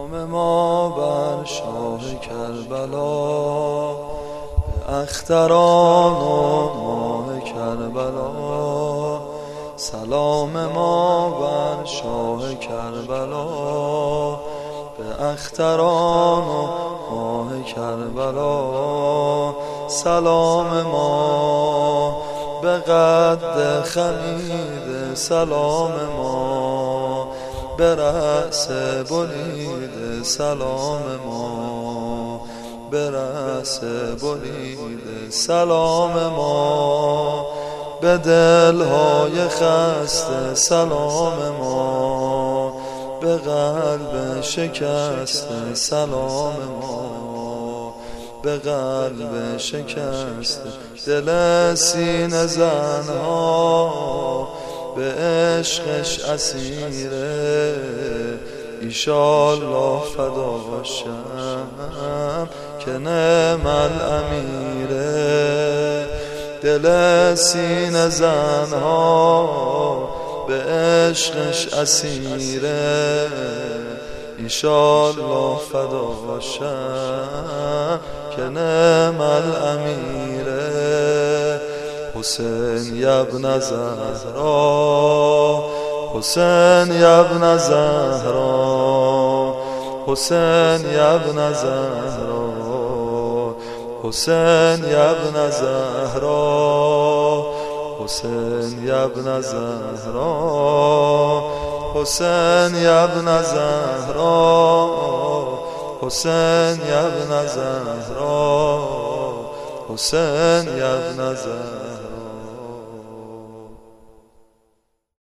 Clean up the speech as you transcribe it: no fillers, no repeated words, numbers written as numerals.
سلام ما بر شاه کربلا، به اختران و ماه کربلا. سلام ما بر شاه کربلا، به اختران و ماه کربلا. سلام ما به قد خمید، سلام ما به رأس بلید، سلام ما به رأس بلید. سلام ما به دلهای خسته، سلام ما به قلب شکسته، سلام ما به قلب شکسته. دل سینه زنها به عشقش اسیره، ایشالله فدا شم که نعم الامیره. دل سینه زنها به عشقش اسیره، ایشالله فدا شم که نعم الامیره. حسین یبن زهرا، حسین یبن زهرا، حسین یبن زهرا، حسین یبن زهرا، حسین یبن زهرا، حسین یبن زهرا، حسین یبن زهرا، حسین یبن زهرا.